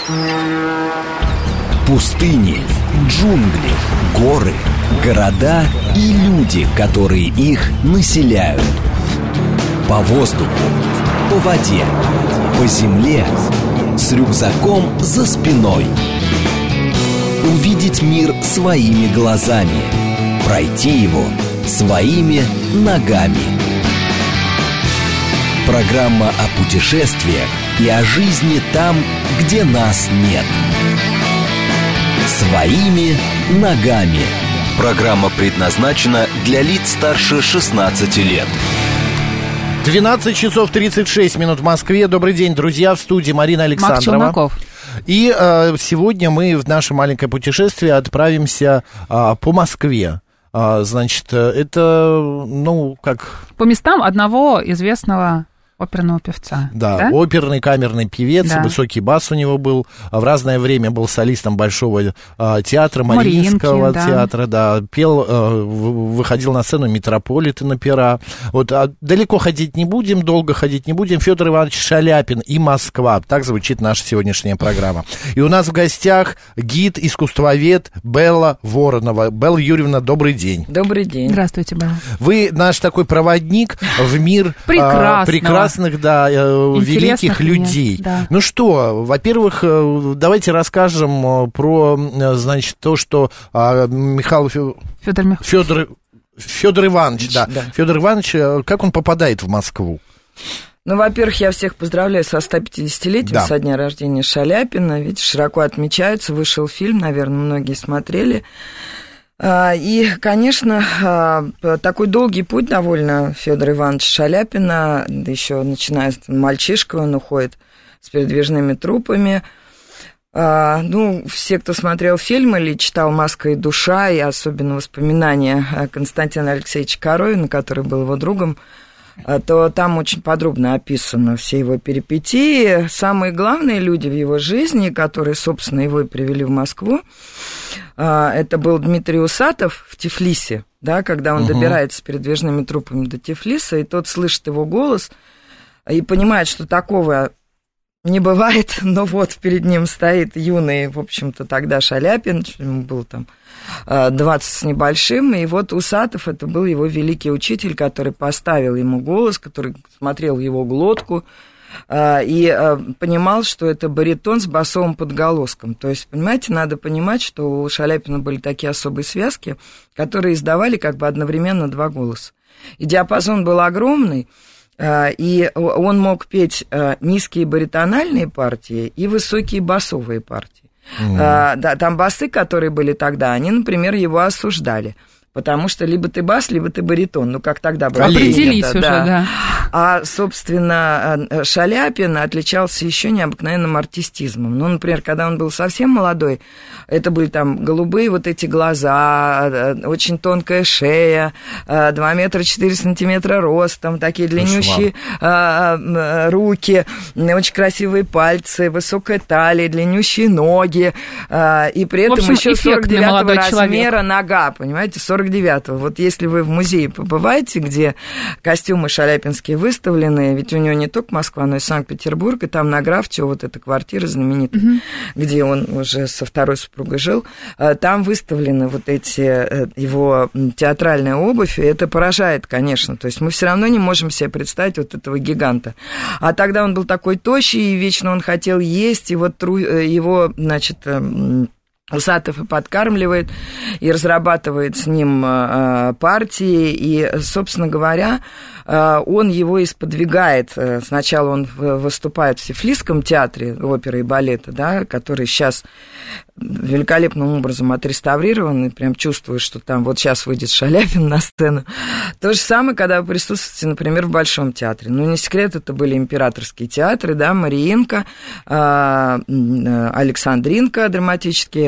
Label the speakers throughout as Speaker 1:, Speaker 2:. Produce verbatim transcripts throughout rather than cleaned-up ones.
Speaker 1: Пустыни, джунгли, горы, города и люди, которые их населяют. По воздуху, по воде, по земле, с рюкзаком за спиной. Увидеть мир своими глазами, пройти его своими ногами. Программа о путешествиях и о жизни там, где нас нет. Своими ногами. Программа предназначена для лиц старше шестнадцати лет.
Speaker 2: двенадцать часов тридцать шесть минут в Москве. Добрый день, друзья, в студии Марина Александрова.
Speaker 3: Марк Челноков.
Speaker 2: И э, сегодня мы в наше маленькое путешествие отправимся э, по Москве. А, значит, это, ну, как...
Speaker 3: По местам одного известного оперного певца.
Speaker 2: Да,
Speaker 3: да?
Speaker 2: оперный камерный певец, да. Высокий бас у него был. В разное время был солистом Большого а, театра, Мариинского да. театра, да. Пел, а, выходил на сцену Метрополитен пера. Вот, а далеко ходить не будем, долго ходить не будем. Федор Иванович Шаляпин и Москва. Так звучит наша сегодняшняя программа. И у нас в гостях гид, искусствовед Белла Воронова. Белла Юрьевна, добрый день.
Speaker 4: Добрый день.
Speaker 3: Здравствуйте, Белла.
Speaker 2: Вы наш такой проводник в мир
Speaker 3: прекрасного.
Speaker 2: А, прекрасного. Да, великих людей.
Speaker 3: Мест, да.
Speaker 2: Ну что, во-первых, давайте расскажем про, значит, то, что Михаил
Speaker 3: Федор Мих...
Speaker 2: Федор Федор Иванович, да. да. Федор Иванович, как он попадает в Москву?
Speaker 4: Ну, во-первых, я всех поздравляю со сто пятидесятилетием, да. со дня рождения Шаляпина. Ведь широко отмечается, вышел фильм, наверное, многие смотрели. И, конечно, такой долгий путь довольно Федора Ивановича Шаляпина, да еще начиная с мальчишкой, он уходит с передвижными трупами. Ну, все, кто смотрел фильм или читал «Маска и душа», и особенно воспоминания Константина Алексеевича Коровина, который был его другом, то там очень подробно описаны все его перипетии. Самые главные люди в его жизни, которые, собственно, его и привели в Москву, это был Дмитрий Усатов в Тифлисе, да, когда он угу. добирается с передвижными трупами до Тифлиса, и тот слышит его голос и понимает, что такого не бывает, но вот перед ним стоит юный, в общем-то, тогда Шаляпин, ему было там двадцать с небольшим, и вот Усатов, это был его великий учитель, который поставил ему голос, который смотрел в его глотку, и понимал, что это баритон с басовым подголоском. То есть, понимаете, надо понимать, что у Шаляпина были такие особые связки, которые издавали как бы одновременно два голоса. И диапазон был огромный, и он мог петь низкие баритональные партии и высокие басовые партии. Mm. А, да, там басы, которые были тогда, они, например, его осуждали. Потому что либо ты бас, либо ты баритон. Ну, как тогда было.
Speaker 3: Определись уже,
Speaker 4: да.
Speaker 3: да.
Speaker 4: А, собственно, Шаляпин отличался еще необыкновенным артистизмом. Ну, например, когда он был совсем молодой, это были там голубые вот эти глаза, очень тонкая шея, два метра четыре сантиметра ростом, такие длиннющие руки, очень красивые пальцы, высокая талия, длиннющие ноги, и при этом
Speaker 3: в общем,
Speaker 4: еще сорок девятого размера
Speaker 3: человек.
Speaker 4: Нога, понимаете, сорок девятого. Вот если вы в музее побываете, где костюмы шаляпинские выставлены, ведь у него не только Москва, но и Санкт-Петербург, и там на Графтио вот эта квартира знаменитая, mm-hmm. где он уже со второй супругой жил, там выставлены вот эти его театральная обувь, и это поражает, конечно. То есть мы все равно не можем себе представить вот этого гиганта. А тогда он был такой тощий, и вечно он хотел есть, и вот его, значит, Усатов и подкармливает, и разрабатывает с ним партии, и, собственно говоря, он его и сподвигает. Сначала он выступает в Тифлисском театре оперы и балета, да, который сейчас великолепным образом отреставрирован, и прям чувствуешь, что там вот сейчас выйдет Шаляпин на сцену. То же самое, когда вы присутствуете, например, в Большом театре. Ну, не секрет, это были императорские театры, да, Мариинка, Александринка, драматический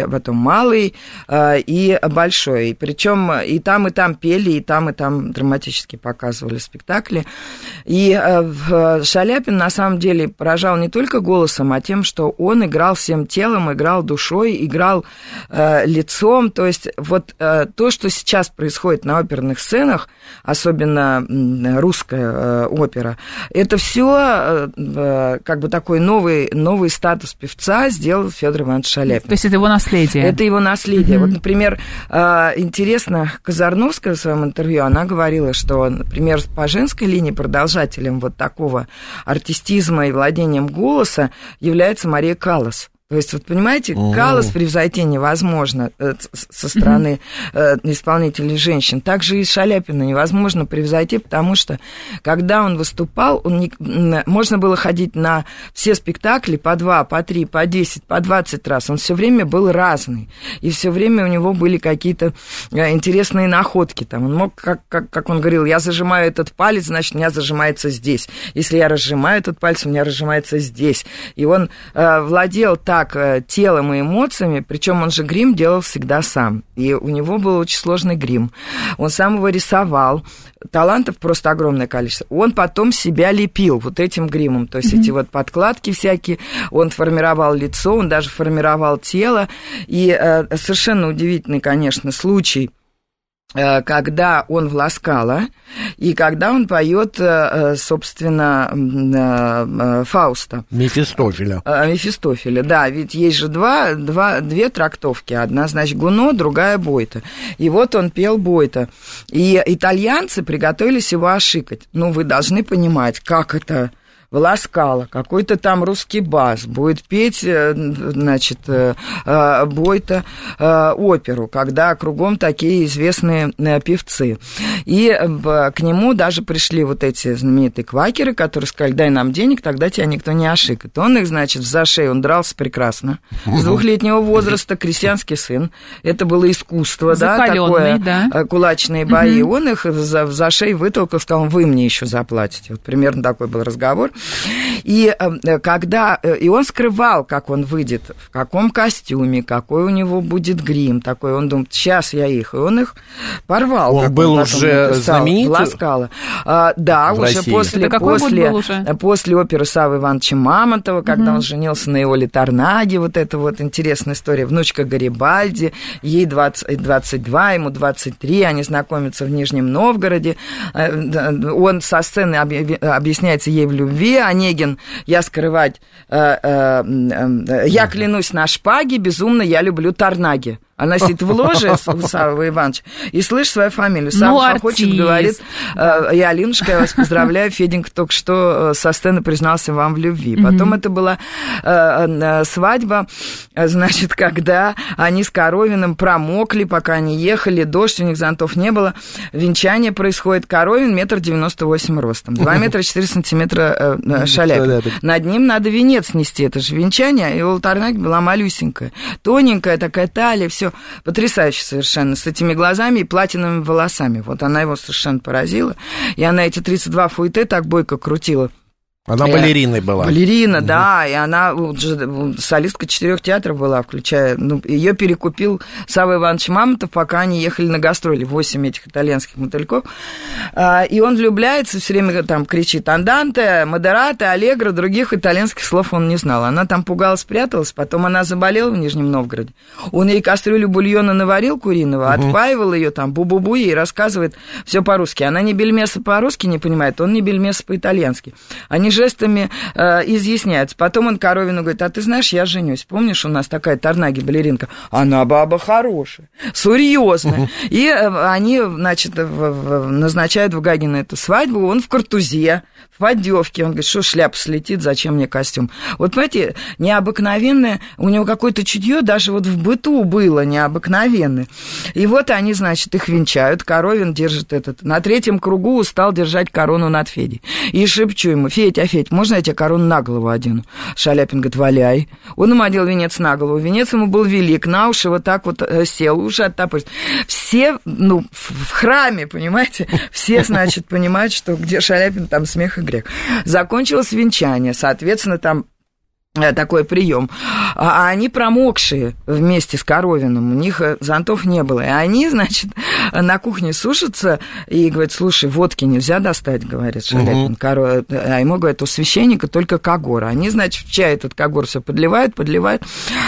Speaker 4: потом малый и большой. Причем и там, и там пели, и там, и там драматически показывали спектакли. И Шаляпин, на самом деле, поражал не только голосом, а тем, что он играл всем телом, играл душой, играл лицом. То есть вот то, что сейчас происходит на оперных сценах, особенно русская опера, это все как бы такой новый, новый статус певца сделал Федор Иванович Шаляпин.
Speaker 3: То есть это его наследие?
Speaker 4: Это его наследие. Mm-hmm. Вот, например, интересно, Казарновская в своем интервью, она говорила, что, например, по женской линии продолжателем вот такого артистизма и владением голоса является Мария Каллас. То есть, вот понимаете, mm-hmm. Каллас превзойти невозможно со стороны mm-hmm. исполнителей женщин. Также и Шаляпина невозможно превзойти, потому что, когда он выступал, он не... можно было ходить на все спектакли по два, по три, по десять, по двадцать раз. Он все время был разный. И все время у него были какие-то интересные находки. Там он мог, как, как, как он говорил, я зажимаю этот палец, значит, у меня зажимается здесь. Если я разжимаю этот палец, у меня разжимается здесь. И он э, владел так телом и эмоциями, причем он же грим делал всегда сам, и у него был очень сложный грим, он сам его рисовал, талантов просто огромное количество, он потом себя лепил вот этим гримом, то есть mm-hmm. эти вот подкладки всякие, он формировал лицо, он даже формировал тело, и э, совершенно удивительный, конечно, случай, когда он в Ла Скала, и когда он поет, собственно, Фауста.
Speaker 2: Мефистофеля.
Speaker 4: Мефистофеля, да, ведь есть же два, два, две трактовки. Одна, значит, Гуно, другая Бойто. И вот он пел Бойто. И итальянцы приготовились его ошикать. Ну, вы должны понимать, как это... в Ла Скала, какой-то там русский бас, будет петь, значит, Бойто оперу, когда кругом такие известные певцы. И к нему даже пришли вот эти знаменитые квакеры, которые сказали, дай нам денег, тогда тебя никто не ошикает. Он их, значит, за шею, он дрался прекрасно. С двухлетнего возраста, крестьянский сын. Это было искусство, да, такое, да? Кулачные бои. Угу. Он их за, за шею вытолкал, сказал, вы мне еще заплатите. Вот примерно такой был разговор. И когда... И он скрывал, как он выйдет, в каком костюме, какой у него будет грим такой. Он думает, сейчас я их. И он их порвал.
Speaker 2: Он был он уже знаменит?
Speaker 4: Ла Скала. А, да,
Speaker 2: в
Speaker 4: уже
Speaker 2: России.
Speaker 4: после, после, уже? после оперы Саввы Ивановича Мамонтова, когда угу. он женился на Иоле Торнаге. Вот это вот интересная история. Внучка Гарибальди, ей двадцать, двадцать два, ему двадцать три. Они знакомятся в Нижнем Новгороде. Он со сцены объясняется ей в любви. Онегин, я скрывать, э, э, э, я клянусь на шпаге, безумно я люблю Торнаги. Она сидит в ложе у Саввы Ивановича и слышит свою фамилию. Сам ну, хохочет, говорит, э, я, Алинушка, я вас поздравляю, Феденька только что со сцены признался вам в любви. Mm-hmm. Потом это была э, э, свадьба, значит, когда они с Коровиным промокли, пока они ехали, дождь, у них зонтов не было. Венчание происходит. Коровин метр девяносто восемь ростом, два метра четыре сантиметра э, Шаляпин. Над ним надо венец нести, это же венчание. И Иола Торнаге была малюсенькая, тоненькая такая талия, все потрясающе совершенно, с этими глазами и платиновыми волосами. Вот она его совершенно поразила. И она эти тридцать два фуэте так бойко крутила.
Speaker 2: Она и балериной была.
Speaker 4: Балерина, угу. да, и она солистка четырех театров была, включая... Ну, ее перекупил Савва Иванович Мамонтов, пока они ехали на гастроли, восемь этих итальянских мотыльков. И он влюбляется, все время там кричит «Анданте», «Модерате», «Аллегро», других итальянских слов он не знал. Она там пугалась, пряталась, потом она заболела в Нижнем Новгороде. Он ей кастрюлю бульона наварил куриного, угу. отпаивал ее там, бу-бу-бу, ей рассказывает все по-русски. Она ни бельмеса по-русски не понимает, он ни бельмеса по-итальянски. Они жестами э, изъясняются. Потом он Коровину говорит, а ты знаешь, я женюсь. Помнишь, у нас такая Торнаги балеринка? Она баба хорошая, серьезная. Uh-huh. И э, они, значит, в, в, назначают в Гагино эту свадьбу, он в картузе, в поддевке. Он говорит, что шляпа слетит, зачем мне костюм? Вот, понимаете, необыкновенное, у него какое-то чутье даже вот в быту было необыкновенное. И вот они, значит, их венчают. Коровин держит этот, на третьем кругу устал держать корону над Федей. И шепчу ему, Федя, Федь, можно я тебе корону на голову одену? Шаляпин говорит, валяй. Он ему одел венец на голову. Венец ему был велик, на уши вот так вот сел, уши оттапались. Все, ну, в храме, понимаете, все, значит, понимают, что где Шаляпин, там смех и грех. Закончилось венчание, соответственно, там такой прием, а они промокшие вместе с Коровиным, у них зонтов не было, и они, значит, на кухне сушатся и говорят, слушай, водки нельзя достать, говорит Шаляпин, uh-huh. а ему говорят, у священника только когор, они, значит, в чай этот когор все подливают, подливают,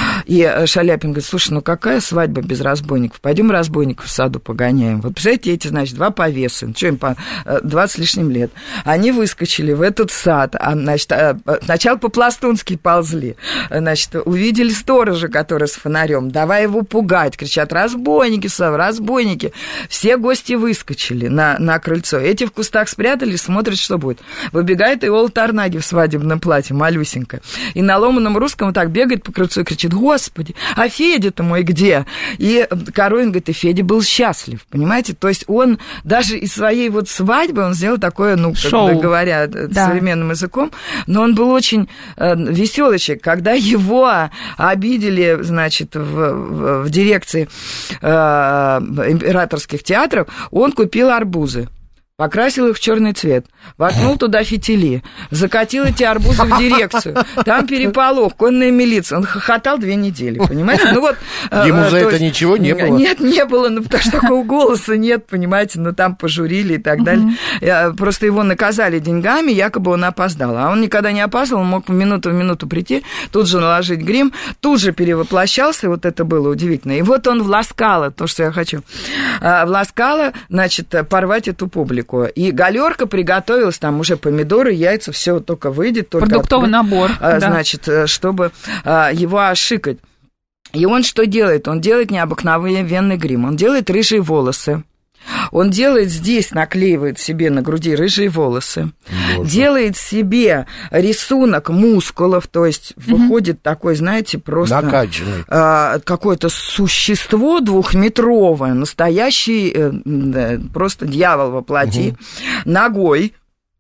Speaker 4: и Шаляпин говорит, слушай, ну какая свадьба без разбойников, пойдем разбойников в саду погоняем, вот, представляете, эти, значит, два повесы, что им по двадцать с лишним лет, они выскочили в этот сад, а, значит, сначала по-пластунски ползли, значит, увидели сторожа, который с фонарем, давай его пугать, кричат, разбойники, Сав, разбойники. Все гости выскочили на, на крыльцо. Эти в кустах спрятались, смотрят, что будет. Выбегает Иола Тарнаги в свадебном платье, малюсенькая. И на ломаном русском вот так бегает по крыльцу и кричит, господи, а Федя-то мой где? И Коровин говорит, и Федя был счастлив, понимаете? То есть он даже из своей вот свадьбы, он сделал такое, ну, как говоря, да. современным языком, но он был очень э, веселый человек. Когда его обидели, значит, в, в, в дирекции э, императорских театров, он купил арбузы, покрасил их в черный цвет, воткнул туда фитили, закатил эти арбузы в дирекцию. Там переполох, конная милиция. Он хохотал две недели, понимаете? Ну вот,
Speaker 2: ему за это есть, ничего не было?
Speaker 4: Нет, не было, ну потому что такого голоса нет, понимаете, ну там пожурили и так далее. Просто его наказали деньгами, якобы он опоздал. А он никогда не опаздывал, он мог в минуту в минуту прийти, тут же наложить грим, тут же перевоплощался, вот это было удивительно. И вот он в Ласкало, то, что я хочу, в Ласкало, значит, порвать эту публику. И галерка приготовилась, там уже помидоры, яйца, все только выйдет. Только
Speaker 3: продуктовый открыть, набор.
Speaker 4: Значит, да. чтобы его ошикать. И он что делает? Он делает необыкновенный грим. Он делает рыжие волосы. Он делает здесь, наклеивает себе на груди рыжие волосы, Боже. Делает себе рисунок мускулов, то есть mm-hmm. выходит такой, знаете, просто
Speaker 2: накачанный.
Speaker 4: А, какое-то существо двухметровое, настоящий э, просто дьявол во плоти, mm-hmm. ногой,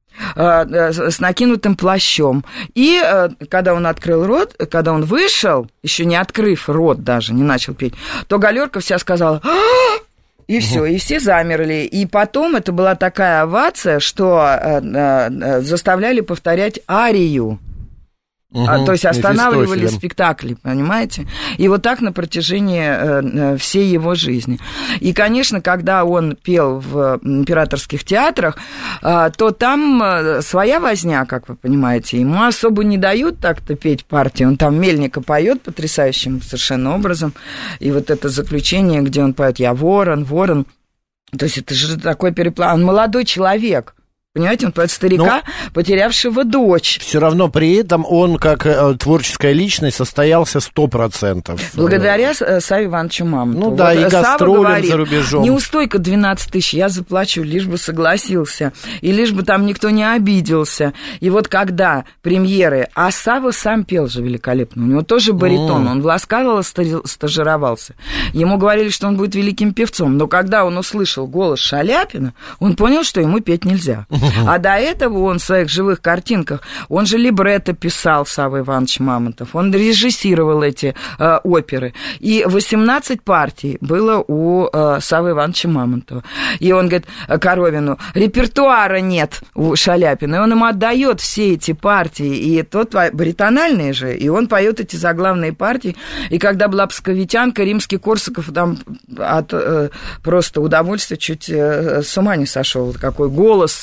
Speaker 4: с накинутым плащом. И когда он открыл рот, когда он вышел, еще не открыв рот даже, не начал петь, то галерка вся сказала... И все, и все замерли. И потом это была такая овация, что э, э, заставляли повторять арию. Угу, а, то есть останавливали спектакли, понимаете? И вот так на протяжении э, всей его жизни. И, конечно, когда он пел в императорских театрах, э, то там своя возня, как вы понимаете. Ему особо не дают так-то петь партии. Он там Мельника поет потрясающим совершенно образом. И вот это заключение, где он поет «Я ворон, ворон». То есть это же такой переплан. Он молодой человек. Понимаете, он поет старика, но потерявшего дочь.
Speaker 2: Все равно при этом он, как э, творческая личность, состоялся сто процентов.
Speaker 4: Благодаря Саве Ивановичу Мамонтову.
Speaker 2: Ну да, вот и гастролям за рубежом.
Speaker 4: Неустойка двенадцать тысяч, я заплачу, лишь бы согласился, и лишь бы там никто не обиделся. И вот когда премьеры, а Сава сам пел же великолепно, у него тоже баритон, mm. он в Ласкало стажировался. Ему говорили, что он будет великим певцом, но когда он услышал голос Шаляпина, он понял, что ему петь нельзя. А до этого он в своих живых картинках, он же либретто писал, Савва Иванович Мамонтов, он режиссировал эти э, оперы. И восемнадцать партий было у э, Саввы Ивановича Мамонтова. И он говорит Коровину, репертуара нет у Шаляпина. И он ему отдает все эти партии. И тот баритональный же, и он поет эти заглавные партии. И когда была псковитянка, Римский-Корсаков там от э, просто удовольствия чуть э, с ума не сошел. Какой голос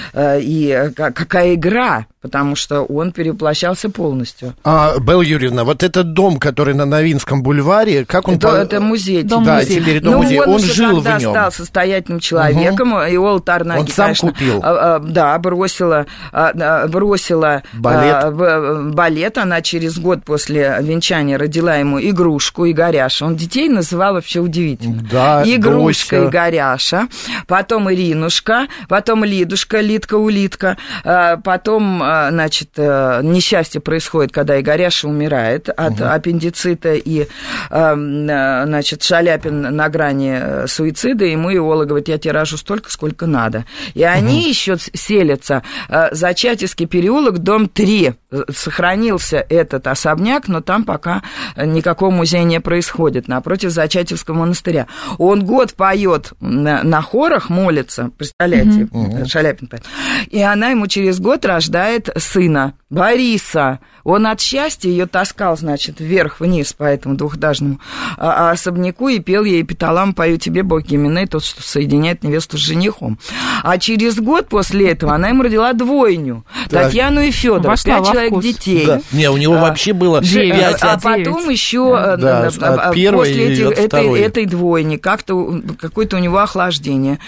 Speaker 4: и какая игра, потому что он перевоплощался полностью.
Speaker 2: А, Белла Юрьевна, вот этот дом, который на Новинском бульваре, как он...
Speaker 4: Это, по... это музей.
Speaker 2: Дом да, музей. Теперь дом ну, музей. Он, он жил в нем. Он
Speaker 4: стал состоятельным человеком, угу. и Иола Тарнаги,
Speaker 2: он сам
Speaker 4: конечно,
Speaker 2: купил.
Speaker 4: Да, бросила, бросила
Speaker 2: балет.
Speaker 4: балет. Она через год после венчания родила ему игрушку Игоряша. Он детей называл вообще удивительно.
Speaker 2: Да,
Speaker 4: Игрушка
Speaker 2: Дося.
Speaker 4: Игоряша, потом Иринушка, потом Лидушка, Лидка-улитка, потом... Значит, несчастье происходит, когда Игоряша умирает от угу. аппендицита, и, значит, Шаляпин на грани суицида, ему Иола говорит, я тебе рожу столько, сколько надо. И они угу. еще селятся. Зачатевский переулок, дом три. Сохранился этот особняк, но там пока никакого музея не происходит, напротив Зачатевского монастыря. Он год поет на, на хорах, молится, представляете, угу. Шаляпин поет. И она ему через год рождает сына Бориса, Он от счастья ее таскал, значит, вверх-вниз по этому двухэтажному особняку и пел ей «Эпиталам пою тебе, Бог Гименей, тот, что соединяет невесту с женихом». А через год после этого она ему родила двойню, так. Татьяну и Федора, пять человек детей.
Speaker 2: Да. Не, у него а, вообще было пять.
Speaker 4: А потом еще да, да, после этих, этой, этой двойни как-то, какое-то у него охлаждение.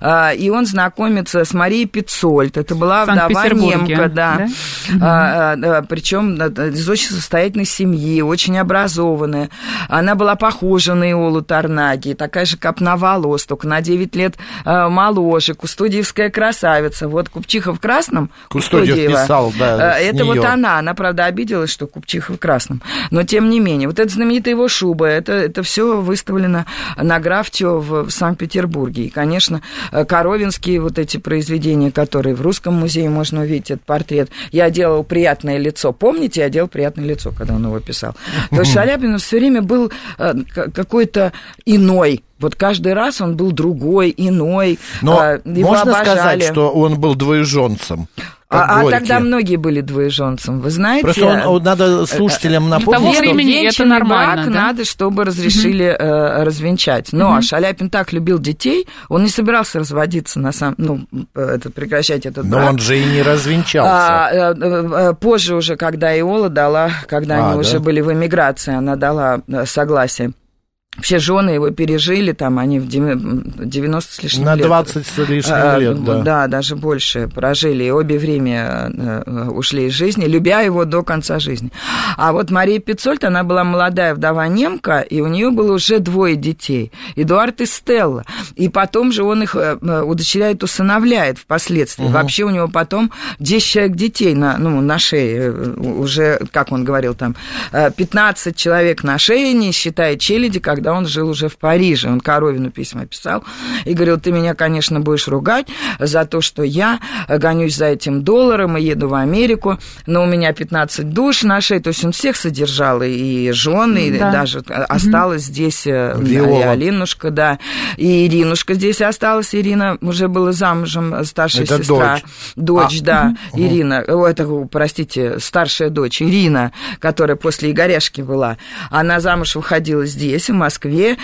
Speaker 4: И он знакомится с Марией Петцольд. Это была вдова немка, да. да? А, а, причем из очень состоятельной семьи, очень образованная. Она была похожа на Иолу Тарнаги, такая же копна волос, только на девять лет моложе, кустодиевская красавица. Вот Купчиха в красном,
Speaker 2: Кустодиев писал, да,
Speaker 4: это вот она. Она, правда, обиделась, что Купчиха в красном. Но, тем не менее, вот эта знаменитая его шуба, это, это все выставлено на Графтио в Санкт-Петербурге. И, конечно, Коровинские вот эти произведения, которые в Русском музее можно увидеть, этот портрет. Я делал «Приятное лицо». Помните, я делал «Приятное лицо», когда он его писал. То есть Шаляпин все время был какой-то иной. Вот каждый раз он был другой, иной.
Speaker 2: Но его можно обожали. Сказать, что он был двоеженцем?
Speaker 4: А, а тогда многие были двоеженцем, вы знаете.
Speaker 2: Просто он, он, надо слушателям напомнить,
Speaker 3: того времени
Speaker 4: что
Speaker 3: это нормально,
Speaker 4: брак
Speaker 3: да?
Speaker 4: надо, чтобы разрешили mm-hmm. э, развенчать. Но mm-hmm. Шаляпин так любил детей, он не собирался разводиться, на самом, ну, это, прекращать этот
Speaker 2: Но
Speaker 4: брак.
Speaker 2: Но он же и не развенчался.
Speaker 4: А, а, а, позже уже, когда Иола дала, когда а, они да? уже были в эмиграции, она дала согласие. Вообще жены его пережили, там, они в девяносто с лишним
Speaker 2: На
Speaker 4: лет.
Speaker 2: На двадцать с лишним лет, да.
Speaker 4: Да, даже больше прожили, и обе время ушли из жизни, любя его до конца жизни. А вот Мария Петцольд, она была молодая вдова немка, и у нее было уже двое детей, Эдуард и Стелла. И потом же он их удочеряет, усыновляет впоследствии. Угу. Вообще у него потом десять человек детей на, ну, на шее, уже, как он говорил, там, пятнадцать человек на шее, не считая челяди, когда он жил уже в Париже. Он Коровину письма писал и говорил: ты меня, конечно, будешь ругать за то, что я гонюсь за этим долларом и еду в Америку, но у меня пятнадцать душ на шее. То есть он всех содержал, и жены, да. и даже mm-hmm. осталась здесь Виола. И Алинушка, да, и Иринушка здесь осталась. Ирина уже была замужем, старшая
Speaker 2: это
Speaker 4: сестра.
Speaker 2: Дочь,
Speaker 4: дочь а. да, угу. Ирина, о, это, простите, старшая дочь Ирина, которая после Игоряшки была. Она замуж выходила здесь, в Москве, Москве,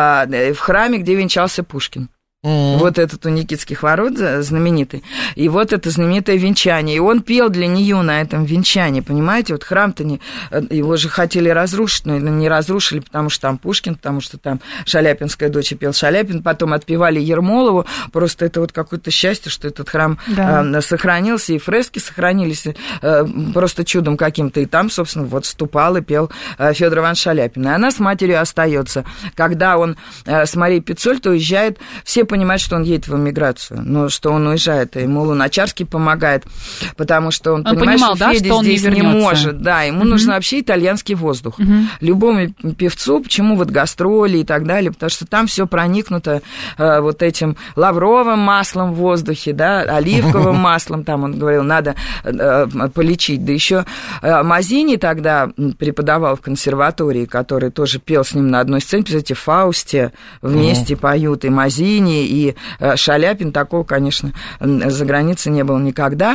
Speaker 4: в храме, где венчался Пушкин. Mm-hmm. Вот этот у Никитских ворот знаменитый. И вот это знаменитое венчание. И он пел для нее на этом венчании, понимаете? Вот храм-то не... Его же хотели разрушить, но не разрушили, потому что там Пушкин, потому что там Шаляпинская дочь пел Шаляпин, потом отпевали Ермолову. Просто это вот какое-то счастье, что этот храм да. э, сохранился, и фрески сохранились э, просто чудом каким-то. И там, собственно, вот вступал и пел э, Фёдор Иванович Шаляпин. И она с матерью остается. Когда он э, с Марией Петцольд уезжает, все понимает, что он едет в эмиграцию, но что он уезжает, и ему Луначарский помогает, потому что он,
Speaker 3: он
Speaker 4: понимает,
Speaker 3: понимал,
Speaker 4: что
Speaker 3: да,
Speaker 4: Федя
Speaker 3: что он
Speaker 4: здесь
Speaker 3: не,
Speaker 4: не может. Да, ему uh-huh. нужен вообще итальянский воздух. Uh-huh. Любому певцу, почему вот гастроли и так далее, потому что там все проникнуто э, вот этим лавровым маслом в воздухе, да, оливковым маслом, там он говорил, надо э, полечить. Да еще э, Мазини тогда преподавал в консерватории, который тоже пел с ним на одной сцене, представляете, Фаусте вместе uh-huh. поют, и Мазини, и Шаляпин. Такого, конечно, за границей не было никогда.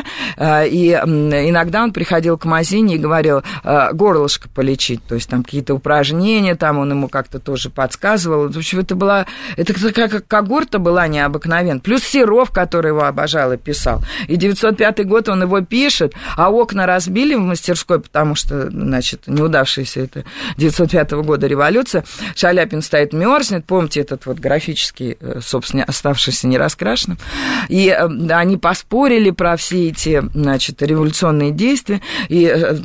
Speaker 4: И иногда он приходил к Мазини и говорил: горлышко полечить, то есть там какие-то упражнения, там он ему как-то тоже подсказывал. В общем, это была, это как когорта была необыкновенная. Плюс Серов, который его обожал и писал. И девятьсот пятый год он его пишет, а окна разбили в мастерской, потому что, значит, неудавшаяся это девятьсот пятого года революция. Шаляпин стоит, мерзнет, помните этот вот графический, собственно, оставшийся нераскрашенным. И они поспорили про все эти, значит, революционные действия, и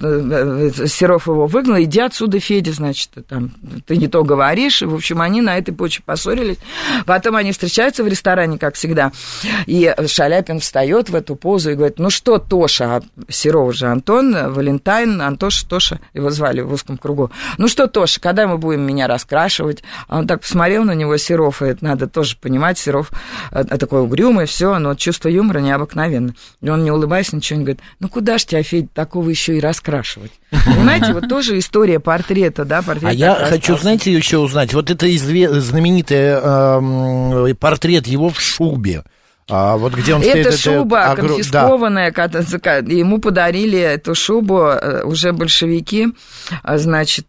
Speaker 4: Серов его выгнал: иди отсюда, Федя, значит, там, ты не то говоришь. И, в общем, они на этой почве поссорились. Потом они встречаются в ресторане, как всегда, и Шаляпин встает в эту позу и говорит: ну что, Тоша, а Серов же Антон, Валентайн, Антоша, Тоша, его звали в узком кругу. Ну что, Тоша, когда мы будем меня раскрашивать? А он так посмотрел на него, Серов, и это надо тоже понимать, Серов такой угрюмый, все, но чувство юмора необыкновенно. И он, не улыбаясь, ничего не говорит: ну куда ж тебя, Федь, такого еще и раскрашивать? Понимаете, вот тоже история портрета, да, портрет.
Speaker 2: А я хочу, знаете, еще узнать, вот это знаменитый э, портрет его в шубе. А вот где он
Speaker 4: это
Speaker 2: стоит?
Speaker 4: шуба
Speaker 2: это огр...
Speaker 4: конфискованная, да. Ему подарили эту шубу уже большевики, значит,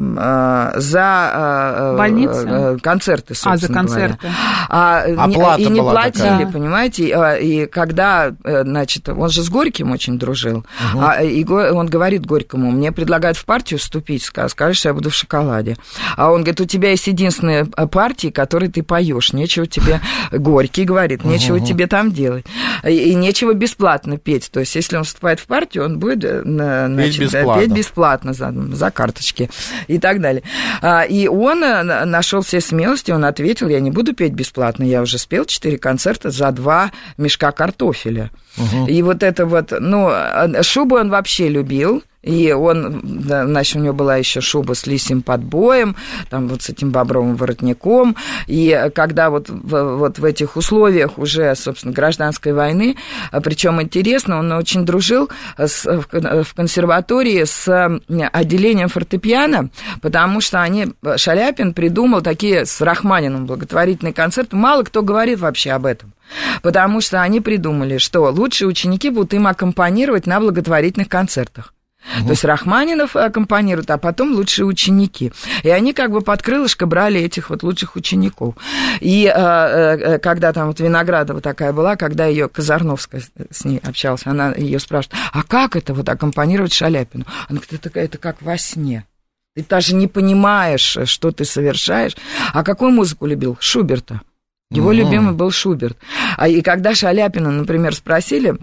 Speaker 4: за
Speaker 3: больницы?
Speaker 4: концерты, собственно
Speaker 3: А, за концерты.
Speaker 4: А,
Speaker 2: Оплата
Speaker 4: и не
Speaker 2: была
Speaker 4: платили,
Speaker 3: да.
Speaker 4: понимаете? И когда, значит, он же с Горьким очень дружил, угу. а, и он говорит Горькому, мне предлагают в партию вступить, скажешь, что я буду в шоколаде. А он говорит, у тебя есть единственная партия, которой ты поешь, нечего тебе, Горький говорит, нечего угу. тебе там делать. И, и нечего бесплатно петь. То есть, если он вступает в партию, он будет значит,
Speaker 2: петь бесплатно,
Speaker 4: петь бесплатно за, за карточки и так далее. И он нашел все смелости, он ответил, я не буду петь бесплатно, я уже спел четыре концерта за два мешка картофеля. Угу. И вот это вот, ну, шубу он вообще любил. И он, значит, у него была еще шуба с лисьим подбоем, там вот с этим бобровым воротником. И когда вот в, вот в этих условиях уже, собственно, гражданской войны, причем интересно, он очень дружил с, в консерватории с отделением фортепиано, потому что они, Шаляпин придумал такие с Рахманиным благотворительные концерты. Мало кто говорит вообще об этом. Потому что они придумали, что лучшие ученики будут им аккомпанировать на благотворительных концертах. Угу. То есть Рахманинов аккомпанирует, а потом лучшие ученики. И они как бы под крылышко брали этих вот лучших учеников. И э, э, когда там вот Виноградова такая была, когда ее Казарновская с ней общалась, она ее спрашивает, а как это вот аккомпанировать Шаляпину? Она говорит, это, это как во сне. Ты даже не понимаешь, что ты совершаешь. А какую музыку любил? Шуберта. Его угу. любимый был Шуберт. А, и когда Шаляпина, например, спросили...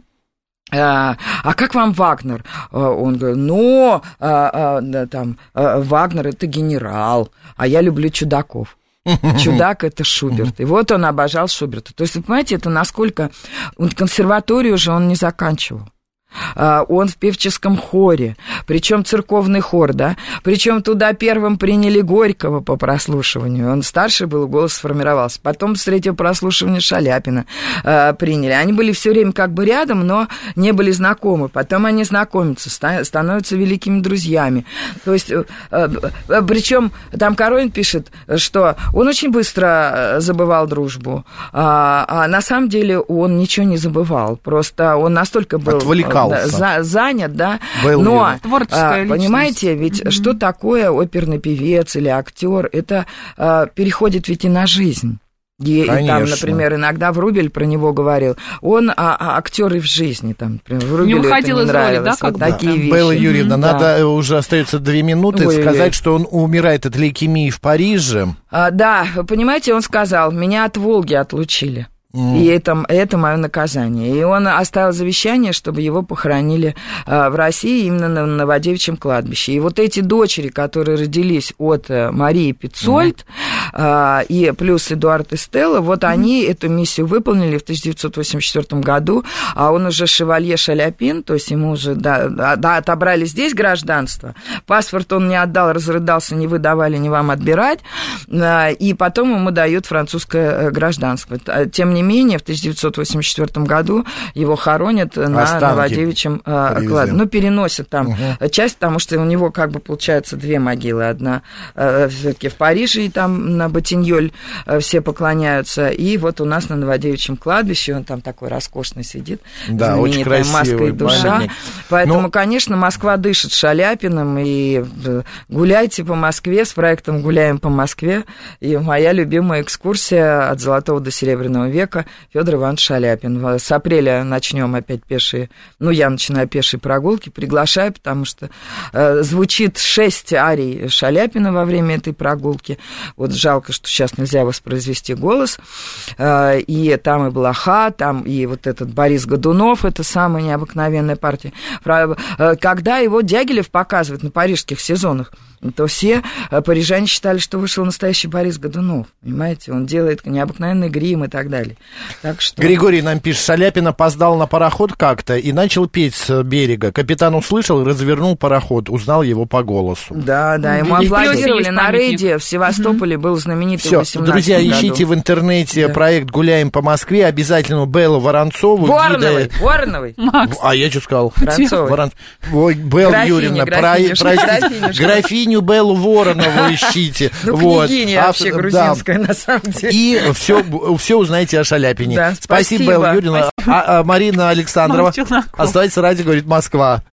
Speaker 4: А, а как вам Вагнер? Он говорит, ну, а, а, там, а, Вагнер – это генерал, а я люблю чудаков. Чудак – это Шуберт. И вот он обожал Шуберта. То есть, вы понимаете, это насколько... Консерваторию же он не заканчивал. Он в певческом хоре, причем церковный хор, да, причем туда первым приняли Горького по прослушиванию, он старший был, голос сформировался, потом с третьего прослушивания Шаляпина э, приняли, они были все время как бы рядом, но не были знакомы, потом они знакомятся, ста- становятся великими друзьями, то есть, э, э, причем там Коровин пишет, что он очень быстро забывал дружбу, а, а на самом деле он ничего не забывал, просто он настолько был...
Speaker 2: Отвлекался.
Speaker 4: Да, за, занят, да,
Speaker 2: был
Speaker 4: но,
Speaker 3: а,
Speaker 4: понимаете, ведь mm-hmm. что такое оперный певец или актер? Это а, переходит ведь и на жизнь. И, и там, например, иногда Врубель про него говорил, он а, а, актер и в жизни, там, Врубелю это не нравилось, да, вот да. такие вещи.
Speaker 2: Белла Юрьевна, mm-hmm. надо, да. уже остается две минуты, Ой, сказать, ой. что он умирает от лейкемии в Париже. А, да, вы понимаете, он сказал, меня от Волги отлучили. Mm. И это, это мое наказание. И он оставил завещание, чтобы его похоронили а, в России именно на Новодевичьем кладбище. И вот эти дочери, которые родились от Марии Петцольд, mm. а, и плюс Эдуард и Стелла, вот mm. они эту миссию выполнили в тысяча девятьсот восемьдесят четвёртом году, а он уже шевалье Шаляпин, то есть ему уже да, да, отобрали здесь гражданство, паспорт он не отдал, разрыдался, не выдавали, не вам отбирать, а, и потом ему дают французское гражданство. Тем не Не менее, в тысяча девятьсот восемьдесят четвёртом году его хоронят на Новодевичьем кладбище. Ну, переносят там угу. часть, потому что у него, как бы, получается, две могилы. Одна все-таки в Париже, и там на Батиньоль все поклоняются. И вот у нас на Новодевичьем кладбище, он там такой роскошный сидит. Да, очень красивый
Speaker 4: «Маска и душа».
Speaker 2: памятник.
Speaker 4: Поэтому,
Speaker 2: ну...
Speaker 4: конечно, Москва дышит Шаляпиным. И гуляйте по Москве с проектом «Гуляем по Москве». И моя любимая экскурсия от Золотого до Серебряного века Фёдор Иванович Шаляпин. С апреля начнем опять пешие, ну, я начинаю пешие прогулки, приглашаю, потому что э, звучит шесть арий Шаляпина во время этой прогулки. Вот жалко, что сейчас нельзя воспроизвести голос. Э, и там и Блоха, там и вот этот Борис Годунов, это самая необыкновенная партия. Когда его Дягилев показывает на парижских сезонах, то все парижане считали, что вышел настоящий Борис Годунов. Понимаете, он делает необыкновенный грим и так далее. Так что...
Speaker 2: Григорий нам пишет, Шаляпин опоздал на пароход как-то и начал петь с берега. Капитан услышал, развернул пароход, узнал его по голосу.
Speaker 4: Да, да, ему и аплодировали на рейде. В Севастополе mm-hmm. был знаменитый
Speaker 2: Всё, в восемнадцатом друзья, году. Ищите в интернете да. проект «Гуляем по Москве». Обязательно Беллу Воронцову.
Speaker 4: Вороновой,
Speaker 2: гида...
Speaker 4: Вороновой.
Speaker 2: А я что сказал?
Speaker 4: Воронцовой.
Speaker 2: Ворон... Ой, Белла Юрьевна,
Speaker 4: графиня,
Speaker 2: про... простите, графиня княгиню Беллу Воронову ищите.
Speaker 4: Ну, княгиня вообще грузинская, на самом деле.
Speaker 2: И все узнаете о Шаляпине. Спасибо, Белла Юрьевна. Марина Александрова. Оставайтесь, радио говорит Москва.